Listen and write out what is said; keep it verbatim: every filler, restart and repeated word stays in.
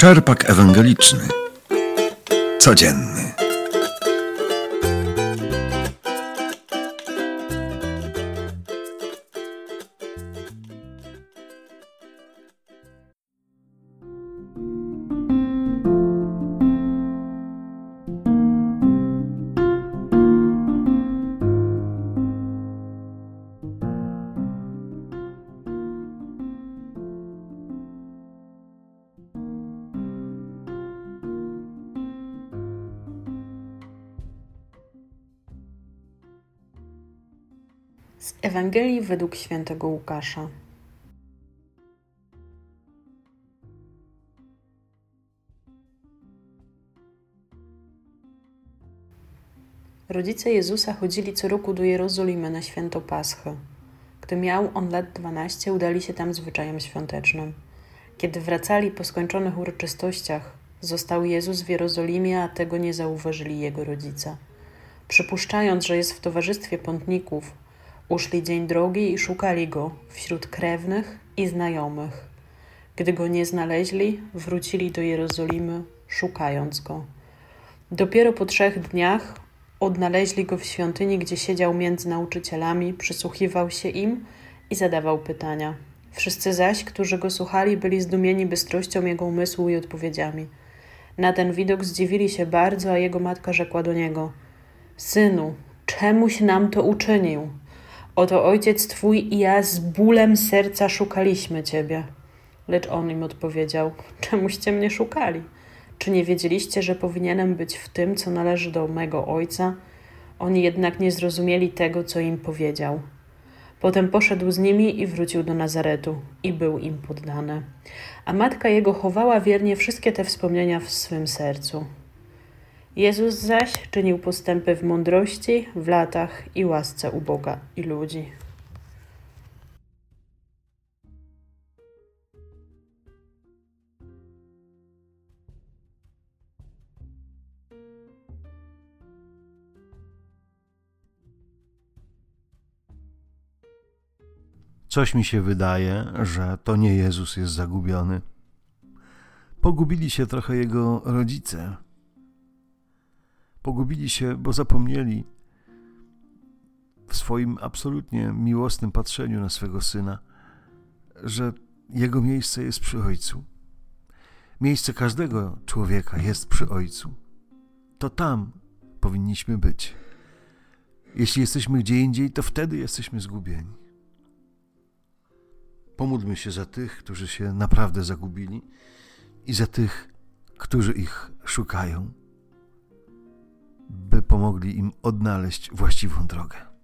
Czerpak ewangeliczny. Codzienny. Z Ewangelii według świętego Łukasza. Rodzice Jezusa chodzili co roku do Jerozolimy na święto Paschy. Gdy miał on lat dwanaście, udali się tam zwyczajem świątecznym. Kiedy wracali po skończonych uroczystościach, został Jezus w Jerozolimie, a tego nie zauważyli jego rodzice. Przypuszczając, że jest w towarzystwie pątników, uszli dzień drogi i szukali go wśród krewnych i znajomych. Gdy go nie znaleźli, wrócili do Jerozolimy, szukając go. Dopiero po trzech dniach odnaleźli go w świątyni, gdzie siedział między nauczycielami, przysłuchiwał się im i zadawał pytania. Wszyscy zaś, którzy go słuchali, byli zdumieni bystrością jego umysłu i odpowiedziami. Na ten widok zdziwili się bardzo, a jego matka rzekła do niego: Synu, czemuś nam to uczynił? Oto ojciec twój i ja z bólem serca szukaliśmy ciebie. Lecz on im odpowiedział: Czemuście mnie szukali? Czy nie wiedzieliście, że powinienem być w tym, co należy do mego ojca? Oni jednak nie zrozumieli tego, co im powiedział. Potem poszedł z nimi i wrócił do Nazaretu i był im poddany. A matka jego chowała wiernie wszystkie te wspomnienia w swym sercu. Jezus zaś czynił postępy w mądrości, w latach i łasce u Boga i ludzi. Coś mi się wydaje, że to nie Jezus jest zagubiony. Pogubili się trochę jego rodzice. Pogubili się, bo zapomnieli w swoim absolutnie miłosnym patrzeniu na swego syna, że jego miejsce jest przy ojcu. Miejsce każdego człowieka jest przy ojcu. To tam powinniśmy być. Jeśli jesteśmy gdzie indziej, to wtedy jesteśmy zgubieni. Pomódlmy się za tych, którzy się naprawdę zagubili i za tych, którzy ich szukają, by pomogli im odnaleźć właściwą drogę.